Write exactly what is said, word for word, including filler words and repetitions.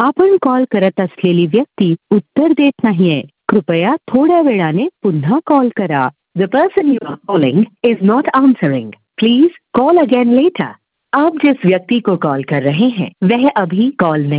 आपण कॉल करत असलेली व्यक्ती उत्तर देत नाहीये. कृपया थोड्या वेळाने पुन्हा कॉल करा. The person you are calling is not answering. Please call again later. आप जिस व्यक्ति को कॉल कर रहे हैं वह अभी कॉल नहीं